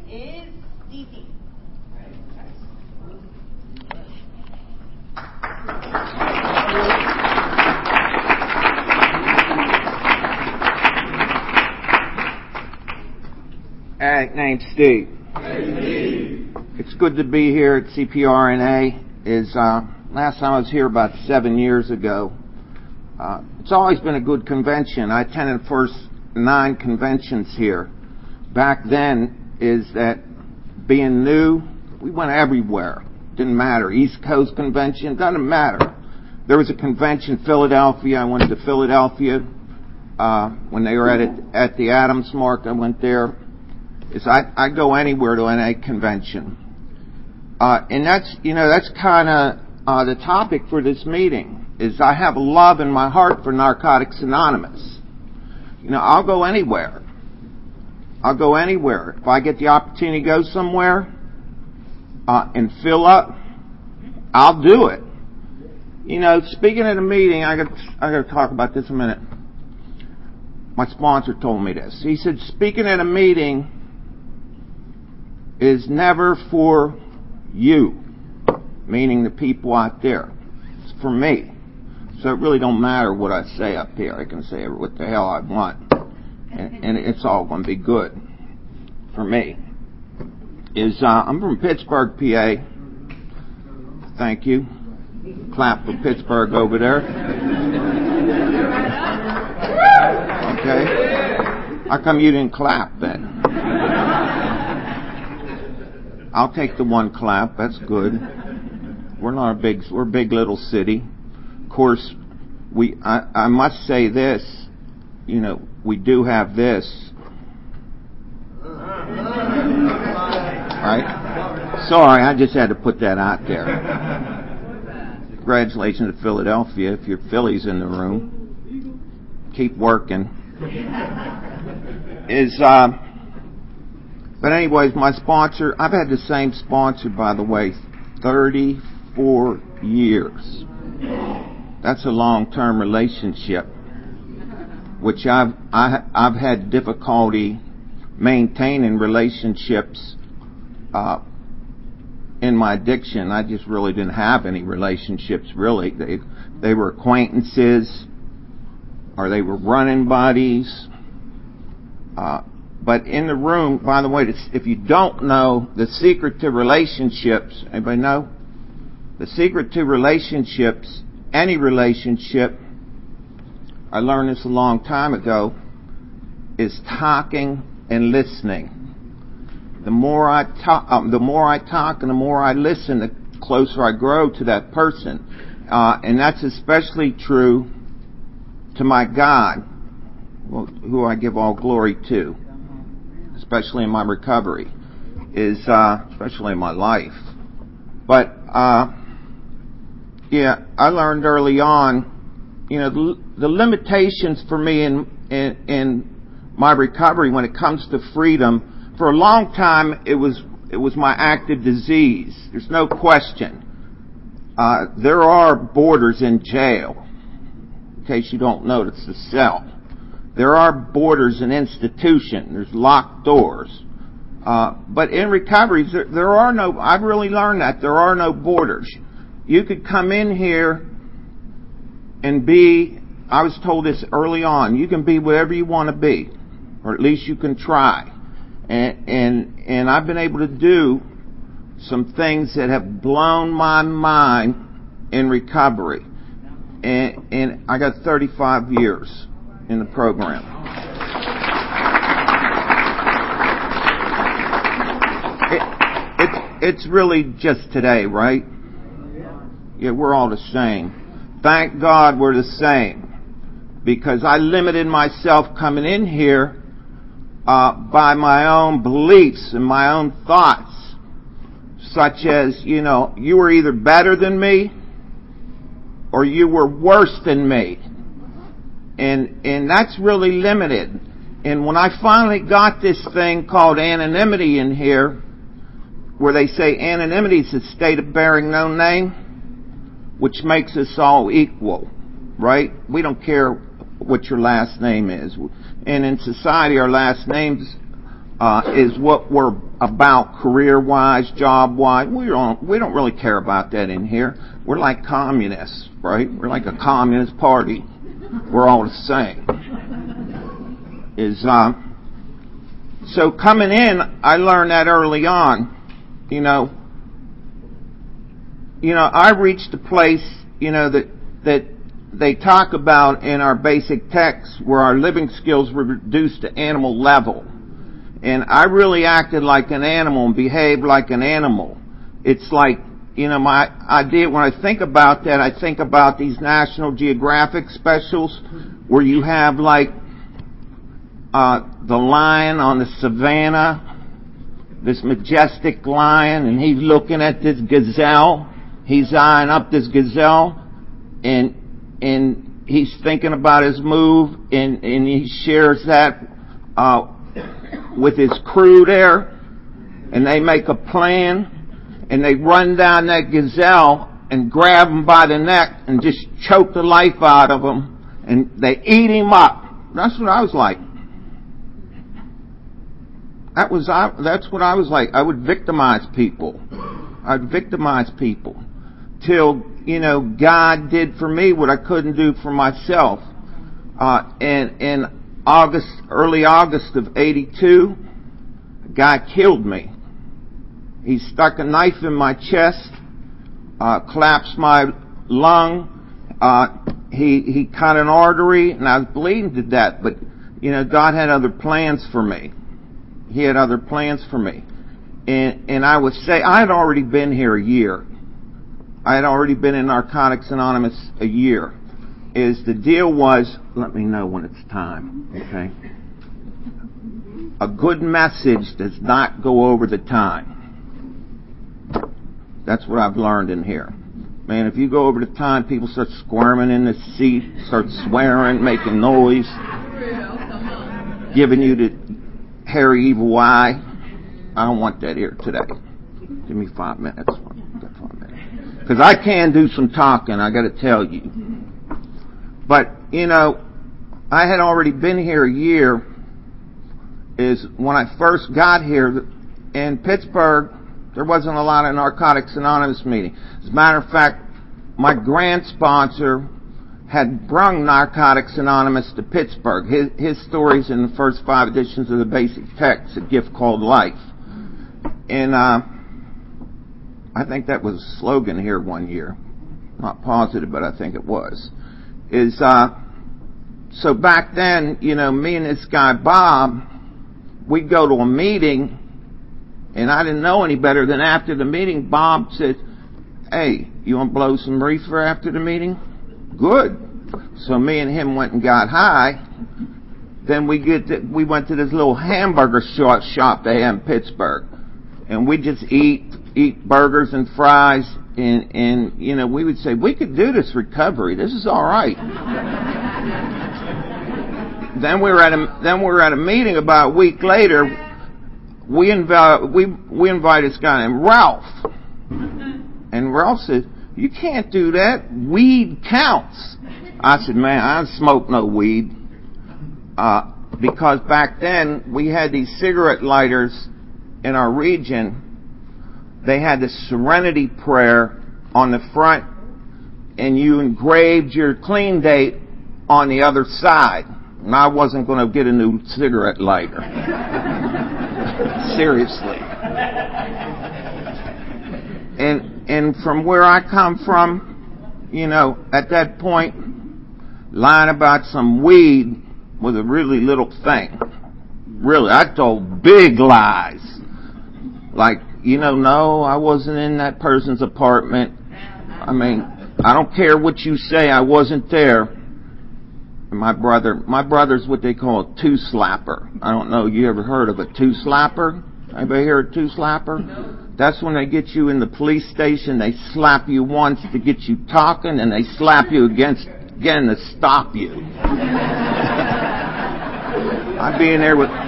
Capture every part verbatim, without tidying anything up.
is D D. Hey, name's Steve. Hey, Steve. It's good to be here at C P R N A. Is uh, last time I was here about seven years ago. Uh, it's always been a good convention. I attended the first nine conventions here. Back then, is that being new, we went everywhere. Didn't matter. East Coast convention, doesn't matter. There was a convention in Philadelphia. I went to Philadelphia. Uh, when they were at it, at the Adams Mark, I went there. Is I, I go anywhere to an A convention. Uh, and that's, you know, that's kind of uh, the topic for this meeting, is I have a love in my heart for Narcotics Anonymous. You know, I'll go anywhere. I'll go anywhere. If I get the opportunity to go somewhere uh, and fill up, I'll do it. You know, speaking at a meeting, I got I got to talk about this a minute. My sponsor told me this. He said, speaking at a meeting is never for you, meaning the people out there. It's for me. So it really don't matter what I say up here. I can say what the hell I want, and, and it's all going to be good for me. Is uh, I'm from Pittsburgh, P A. Thank you. Clap for Pittsburgh over there. Okay. How come you didn't clap then? I'll take the one clap. That's good. We're not a big, we're a big little city. Of course, we, I, I must say this, you know, we do have this. Right? Sorry, I just had to put that out there. Congratulations to Philadelphia. If your Phillies in the room, keep working. Is, uh, But anyways, my sponsor, I've had the same sponsor, by the way, thirty-four years. That's a long-term relationship, which I've, I, I've had difficulty maintaining relationships uh, in my addiction. I just really didn't have any relationships, really. They, they were acquaintances, or they were running buddies. Uh, But in the room, by the way, if you don't know the secret to relationships, anybody know? The secret to relationships, any relationship, I learned this a long time ago, is talking and listening. The more I talk, um, the more I talk and the more I listen, the closer I grow to that person. Uh, and that's especially true to my God, who I give all glory to. Especially in my recovery, is uh, especially in my life. But uh, yeah, I learned early on, you know, the, the limitations for me in, in in my recovery when it comes to freedom. For a long time, it was it was my active disease. There's no question. Uh, there are borders in jail. In case you don't know, it's the cell. There are borders in institution. There's locked doors. Uh, but in recovery, there, there are no, I've really learned that there are no borders. You could come in here and be, I was told this early on, you can be whatever you want to be, or at least you can try. And, and, and I've been able to do some things that have blown my mind in recovery. And, and I got thirty-five years in the program. It, it, it's really just today, right? Yeah, we're all the same. Thank God we're the same. Because I limited myself coming in here uh, by my own beliefs and my own thoughts. Such as, you know, you were either better than me or you were worse than me. And and that's really limited. And when I finally got this thing called anonymity in here, where they say anonymity is a state of bearing no name, which makes us all equal, right? We don't care what your last name is. And in society, our last names uh, is what we're about career-wise, job-wise. We don't, we don't really care about that in here. We're like communists, right? We're like a communist party. We're all the same. Is, uh, so coming in, I learned that early on, you know, you know, I reached a place, you know, that, that they talk about in our basic text where our living skills were reduced to animal level. And I really acted like an animal and behaved like an animal. It's like, you know, my idea, when I think about that, I think about these National Geographic specials where you have like, uh, the lion on the savannah, this majestic lion, and he's looking at this gazelle. He's eyeing up this gazelle, and, and he's thinking about his move, and, and he shares that, uh, with his crew there, and they make a plan, and they run down that gazelle and grab him by the neck and just choke the life out of him, and they eat him up. That's what I was like. That was I, that's what I was like. I would victimize people. I'd victimize people till, you know, God did for me what I couldn't do for myself. Uh, and in August, early August of eighty-two, a guy killed me. He stuck a knife in my chest, uh, collapsed my lung. Uh, he he cut an artery, and I was bleeding to death. But you know, God had other plans for me. He had other plans for me. And, and I would say, I had already been here a year. I had already been in Narcotics Anonymous a year. Is the deal was, let me know when it's time, okay? A good message does not go over the time. That's what I've learned in here. Man, if you go over the time, people start squirming in the seat, start swearing, making noise, giving you the hairy evil eye. I don't want that here today. Give me five minutes. Because I can do some talking, I got to tell you. But, you know, I had already been here a year. Is when I first got here in Pittsburgh, there wasn't a lot of Narcotics Anonymous meeting. As a matter of fact, my grant sponsor had brung Narcotics Anonymous to Pittsburgh. His, his story's in the first five editions of the basic text, A Gift Called Life. And uh, I think that was a slogan here one year. Not positive, but I think it was. Is uh, so back then, you know, me and this guy Bob, we'd go to a meeting, and I didn't know any better than after the meeting, Bob said, "Hey, you want to blow some reefer after the meeting?" Good. So me and him went and got high. Then we get to, we went to this little hamburger shop, shop they have in Pittsburgh, and we just eat eat burgers and fries, and and you know, we would say, we could do this recovery. This is all right. then we were at a then we were at a meeting about a week later. We invite we we invite this guy named Ralph, and Ralph said, "You can't do that. Weed counts." I said, "Man, I don't smoke no weed." Uh, because back then, we had these cigarette lighters in our region. They had the Serenity Prayer on the front, and you engraved your clean date on the other side. And I wasn't going to get a new cigarette lighter. Seriously. And and from where I come from, you know, at that point, lying about some weed was a really little thing. Really, I told big lies. Like, you know, no, I wasn't in that person's apartment. I mean, I don't care what you say, I wasn't there. And my brother, my brother's what they call a two-slapper. I don't know, you ever heard of a two-slapper? Anybody hear a two-slapper? No. That's when they get you in the police station, they slap you once to get you talking, and they slap you against, again to stop you. I'd be in there with...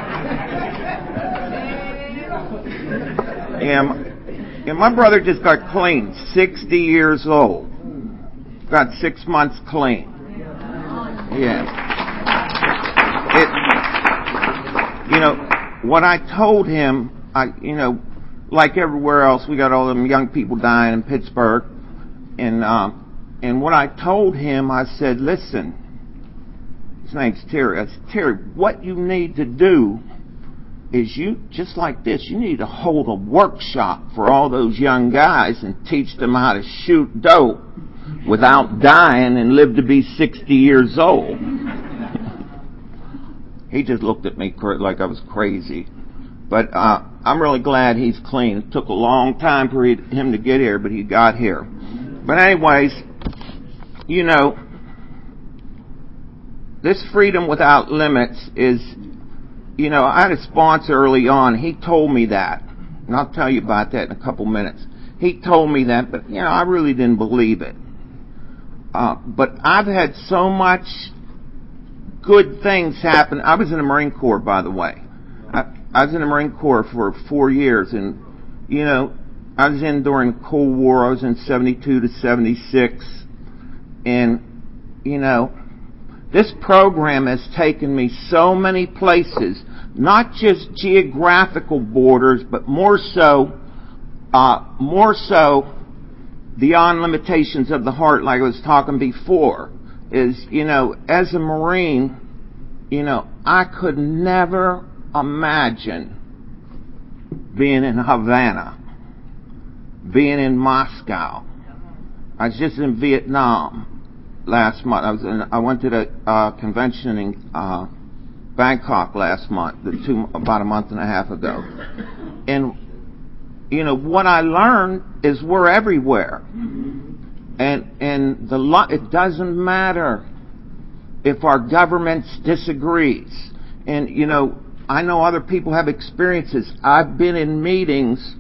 And, and my brother just got clean, sixty years old. Got six months clean. Yeah. It, you know, what I told him, I, you know, like everywhere else, we got all them young people dying in Pittsburgh. And, uh, and what I told him, I said, listen, his name's Terry. I said, Terry, what you need to do is you, just like this, you need to hold a workshop for all those young guys and teach them how to shoot dope without dying and live to be sixty years old. He just looked at me like I was crazy. But uh, I'm really glad he's clean. It took a long time for him to get here, but he got here. But anyways, you know, this freedom without limits is, you know, I had a sponsor early on. He told me that. And I'll tell you about that in a couple minutes. He told me that, but, you know, I really didn't believe it. Uh, but I've had so much good things happen. I was in the Marine Corps, by the way. I, I was in the Marine Corps for four years, and, you know, I was in during the Cold War. I was in seventy-two to seventy-six, and, you know, this program has taken me so many places, not just geographical borders, but more so, uh, more so beyond limitations of the heart, like I was talking before. Is, you know, as a Marine, you know, I could never imagine being in Havana, being in Moscow. I was just in Vietnam last month. I was in, I went to the uh, convention in uh, Bangkok last month, the two, about a month and a half ago. And, you know, what I learned is we're everywhere. And and the lo- it doesn't matter if our government disagrees. And, you know, I know other people have experiences. I've been in meetings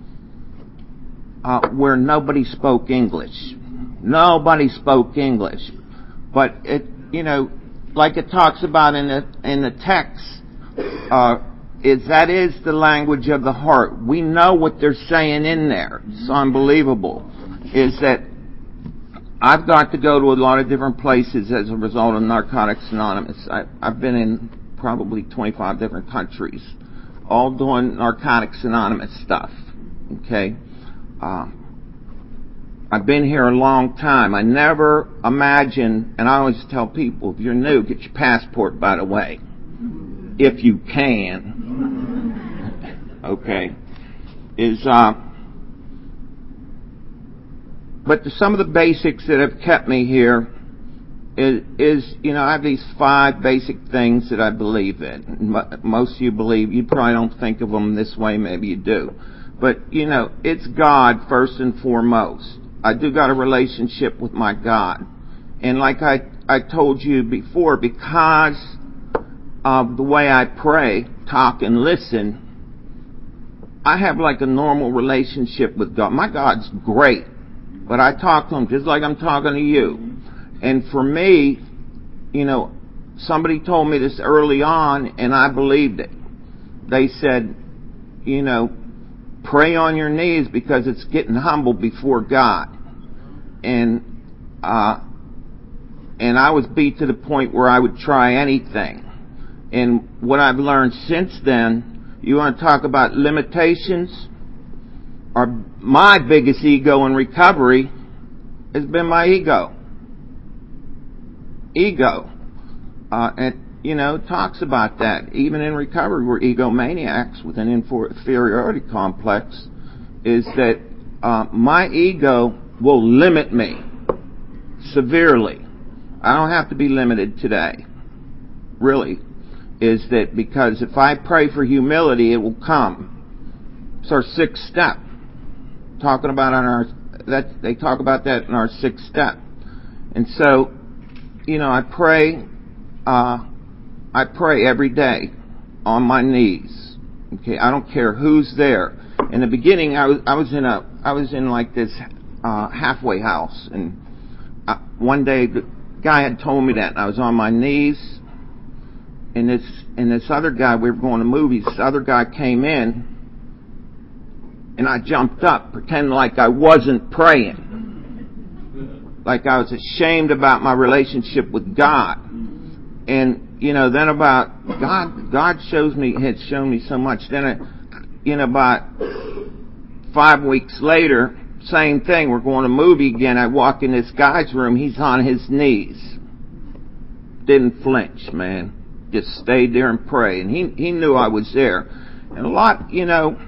uh, where nobody spoke English. Nobody spoke English. But, it, you know, like it talks about in the, in the text, uh, is that is the language of the heart. We know what they're saying in there. It's unbelievable. Is that I've got to go to a lot of different places as a result of Narcotics Anonymous. I, I've been in probably twenty-five different countries, all doing Narcotics Anonymous stuff. Okay? Uh, I've been here a long time. I never imagined, and I always tell people, if you're new, get your passport, by the way, if you can. Okay? Is, uh, But some of the basics that have kept me here is, is, you know, I have these five basic things that I believe in. Most of you believe, you probably don't think of them this way, maybe you do. But, you know, it's God first and foremost. I do got a relationship with my God. And like I, I told you before, because of the way I pray, talk, and listen, I have like a normal relationship with God. My God's great. But I talk to him just like I'm talking to you. And for me, you know, somebody told me this early on, and I believed it. They said, you know, pray on your knees because it's getting humble before God. And, uh, and I was beat to the point where I would try anything. And what I've learned since then, you want to talk about limitations? Or my biggest ego in recovery has been my ego. Ego. Uh, and, you know, it talks about that. Even in recovery, we're egomaniacs with an inferiority complex, is that uh, my ego will limit me severely. I don't have to be limited today. Really. Is that because if I pray for humility, it will come. It's our sixth step. Talking about on our, that they talk about that in our sixth step. And so, you know, I pray, uh, I pray every day on my knees. Okay, I don't care who's there. In the beginning, I was, I was in a, I was in like this, uh, halfway house, and I, one day the guy had told me that, and I was on my knees, and this, and this other guy, we were going to movies, this other guy came in, and I jumped up, pretending like I wasn't praying. Like I was ashamed about my relationship with God. And you know, then about, God, God shows me, had shown me so much. Then, it, you know, about five weeks later, same thing, we're going to movie again. I walk in this guy's room, he's on his knees. Didn't flinch, man. Just stayed there and prayed. And he, he knew I was there. And a lot, you know,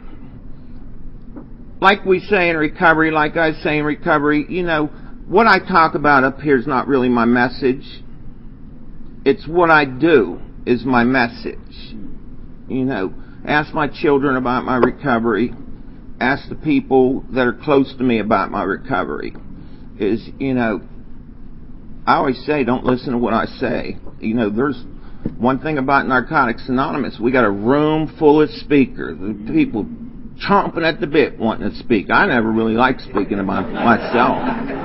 like we say in recovery, like I say in recovery, you know, what I talk about up here is not really my message. It's what I do is my message. You know, ask my children about my recovery. Ask the people that are close to me about my recovery. Is, you know, I always say, don't listen to what I say. You know, there's one thing about Narcotics Anonymous. We got a room full of speakers. People chomping at the bit wanting to speak. I never really liked speaking about myself.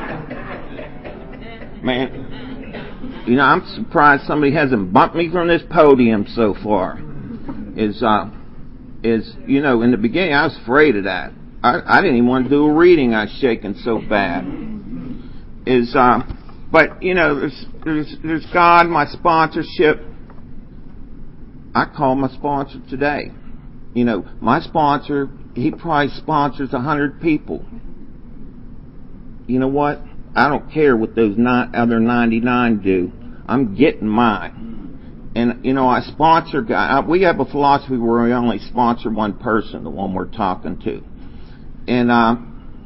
Man, you know, I'm surprised somebody hasn't bumped me from this podium so far. Is, uh, is, you know, in the beginning I was afraid of that. I, I didn't even want to do a reading. I was shaking so bad. Is, uh, but, you know, there's, there's, there's God, my sponsorship. I call my sponsor today. You know, my sponsor, he probably sponsors a hundred people. You know what? I don't care what those nine, other ninety-nine do. I'm getting mine. And, you know, I sponsor guys. We have a philosophy where we only sponsor one person, the one we're talking to. And, uh,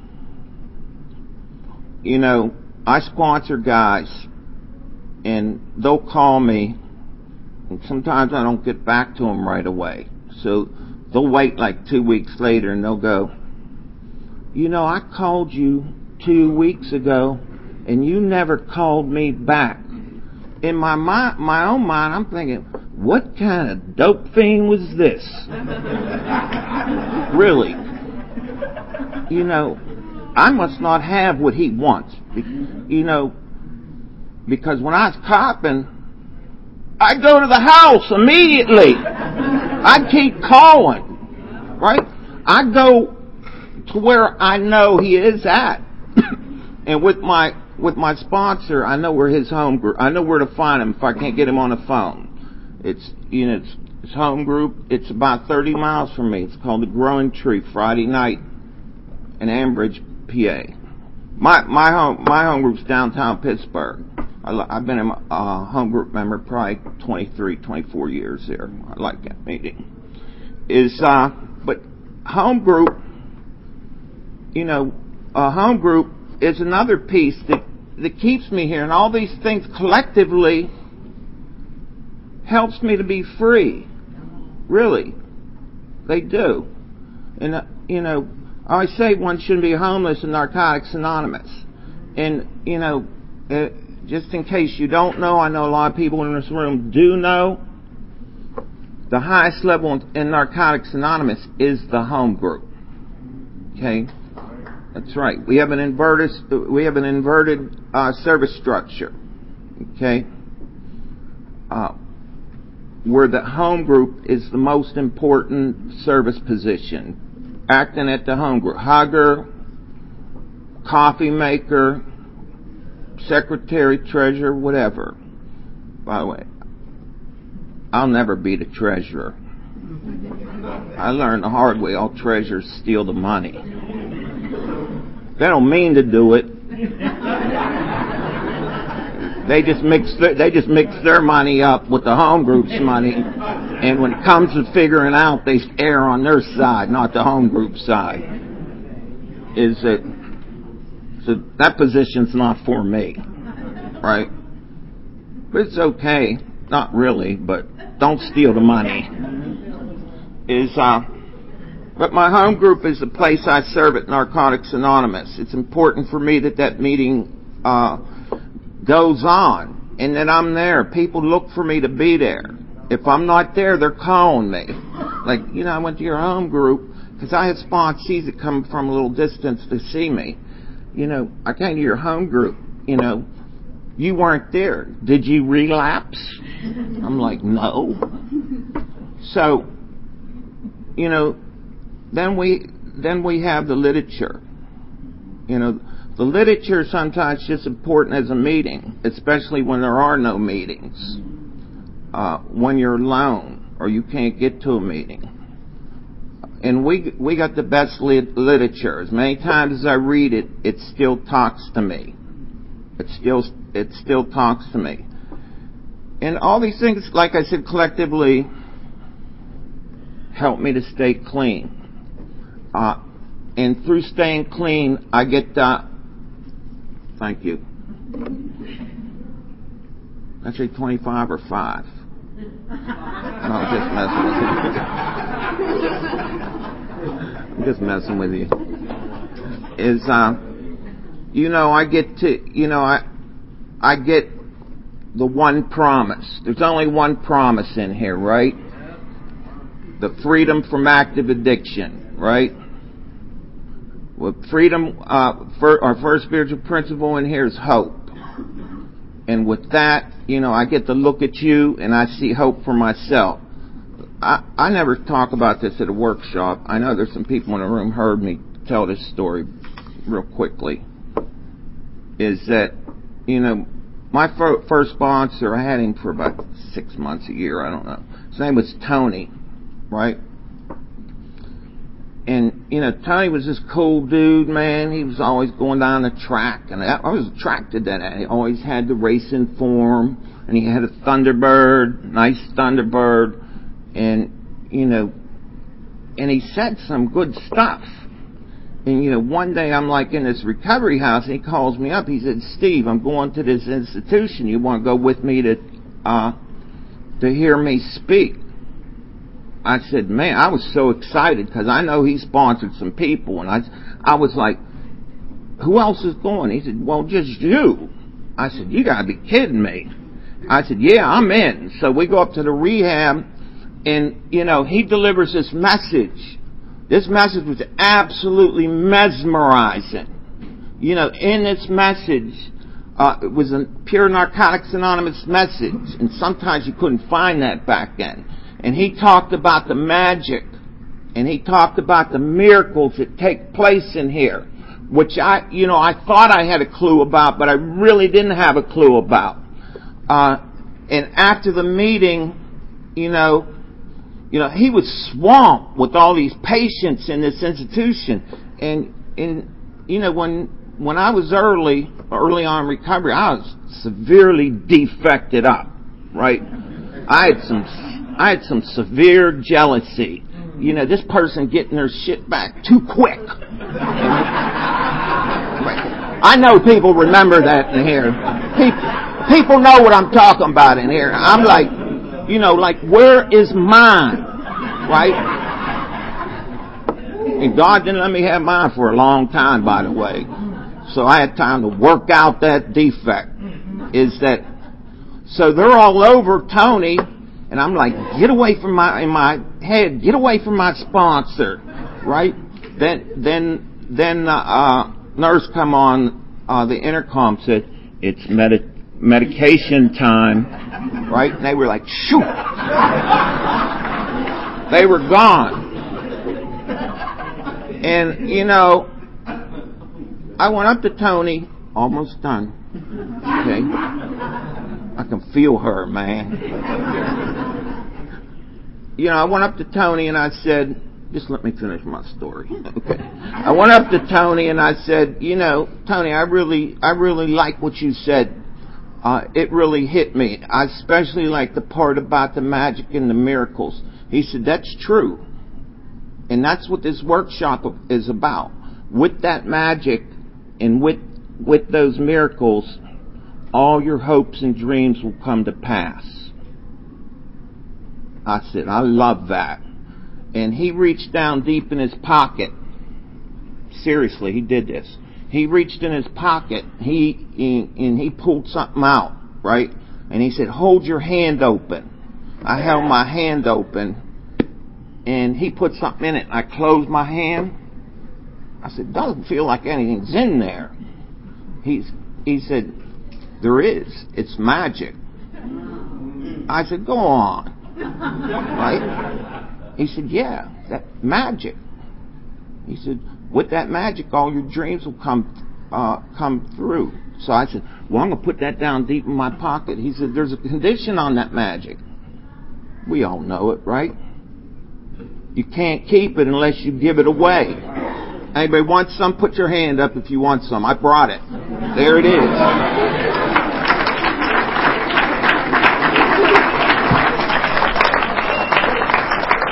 you know, I sponsor guys, and they'll call me, and sometimes I don't get back to them right away. So they'll wait like two weeks later, and they'll go, you know, I called you two weeks ago, and you never called me back. In my mind, my own mind, I'm thinking, what kind of dope fiend was this? Really? You know, I must not have what he wants. You know, because when I was copping, I'd go to the house immediately. I'd keep calling, right? I'd go to where I know he is at. And with my with my sponsor, I know where his home group. I know where to find him if I can't get him on the phone. It's, you know, it's, his home group. It's about thirty miles from me. It's called the Growing Tree. Friday night in Ambridge, P A. My my home my home group's downtown Pittsburgh. I, I've been a uh, home group member probably twenty-three, twenty-four years there. I like that meeting. Is uh, but home group, you know, a home group is another piece that, that keeps me here, and all these things collectively helps me to be free. Really, they do. And uh, you know, I always say one shouldn't be homeless in Narcotics Anonymous. And you know, uh, just in case you don't know, I know a lot of people in this room do know. The highest level in Narcotics Anonymous is the home group. Okay. That's right. We have an inverted, we have an inverted uh, service structure, okay, uh, where the home group is the most important service position, acting at the home group, hugger, coffee maker, secretary, treasurer, whatever. By the way, I'll never be the treasurer. I learned the hard way. All treasurers steal the money. They don't mean to do it. They just mix their, they just mix their money up with the home group's money, and when it comes to figuring out, they err on their side, not the home group side. Is that so? That position's not for me, right? But it's okay, not really. But don't steal the money. Is uh. But my home group is the place I serve at Narcotics Anonymous. It's important for me that that meeting uh, goes on and that I'm there. People look for me to be there. If I'm not there, they're calling me. Like, you know, I went to your home group because I had sponsees that come from a little distance to see me. You know, I came to your home group. You know, you weren't there. Did you relapse? I'm like, no. So, you know, Then we then we have the literature. You know, the literature is sometimes just important as a meeting, especially when there are no meetings. uh, when you're alone or you can't get to a meeting. And we we got the best lit- literature. As many times as I read it, it still talks to me. It still it still talks to me. And all these things, like I said, collectively help me to stay clean. Uh, and through staying clean, I get uh, thank you. I say twenty-five or five. No, I'm just messing with you. I'm just messing with you. Is, uh, you know, I get to, you know, I, I get the one promise. There's only one promise in here, right? The freedom from active addiction, right? Well, freedom, uh, for our first spiritual principle in here is hope. And with that, you know, I get to look at you and I see hope for myself. I, I never talk about this at a workshop. I know there's some people in the room heard me tell this story real quickly. Is that, you know, my fir- first sponsor, I had him for about six months, a year, I don't know. His name was Tony, right? And, you know, Tony was this cool dude, man. He was always going down the track. And I, I was attracted to that. He always had the racing form. And he had a Thunderbird, nice Thunderbird. And, you know, and he said some good stuff. And, you know, one day I'm like in this recovery house and he calls me up. He said, Steve, I'm going to this institution. You want to go with me to, uh, to hear me speak? I said, man, I was so excited because I know he sponsored some people. And I, I was like, who else is going? He said, well, just you. I said, you got to be kidding me. I said, yeah, I'm in. So we go up to the rehab and, you know, he delivers this message. This message was absolutely mesmerizing. You know, in this message, uh, it was a pure Narcotics Anonymous message. And sometimes you couldn't find that back then. And he talked about the magic, and he talked about the miracles that take place in here, which I, you know, I thought I had a clue about, but I really didn't have a clue about. Uh, and after the meeting, you know, you know, he was swamped with all these patients in this institution. And, and, you know, when, when I was early, early on in recovery, I was severely defected up, right? I had some, I had some severe jealousy. You know, this person getting their shit back too quick. I know people remember that in here. People, people know what I'm talking about in here. I'm like, you know, like, where is mine? Right? And God didn't let me have mine for a long time, by the way. So I had time to work out that defect. Is that, so they're all over Tony. And I'm like, get away from my, in my head, get away from my sponsor, right? Then, then, then, uh, uh nurse come on, uh, the intercom said, it's medi- medication time, right? And they were like, shoot! They were gone. And, you know, I went up to Tony, almost done, okay? I can feel her, man. You know, I went up to Tony and I said, just let me finish my story. Okay. I went up to Tony and I said, you know, Tony, I really, I really like what you said. Uh, it really hit me. I especially like the part about the magic and the miracles. He said, that's true. And that's what this workshop is about. With that magic and with, with those miracles, all your hopes and dreams will come to pass. I said, I love that. And he reached down deep in his pocket. Seriously, he did this. He reached in his pocket, he, he and he pulled something out, right? And he said, hold your hand open. I held my hand open, and he put something in it. I closed my hand. I said, doesn't feel like anything's in there. He's, he said, there is. It's magic. I said, go on. Right? He said, yeah, that magic. He said, with that magic, all your dreams will come uh, come through. So I said, well, I'm going to put that down deep in my pocket. He said, there's a condition on that magic. We all know it, right? You can't keep it unless you give it away. Anybody want some? Put your hand up if you want some. I brought it. There it is.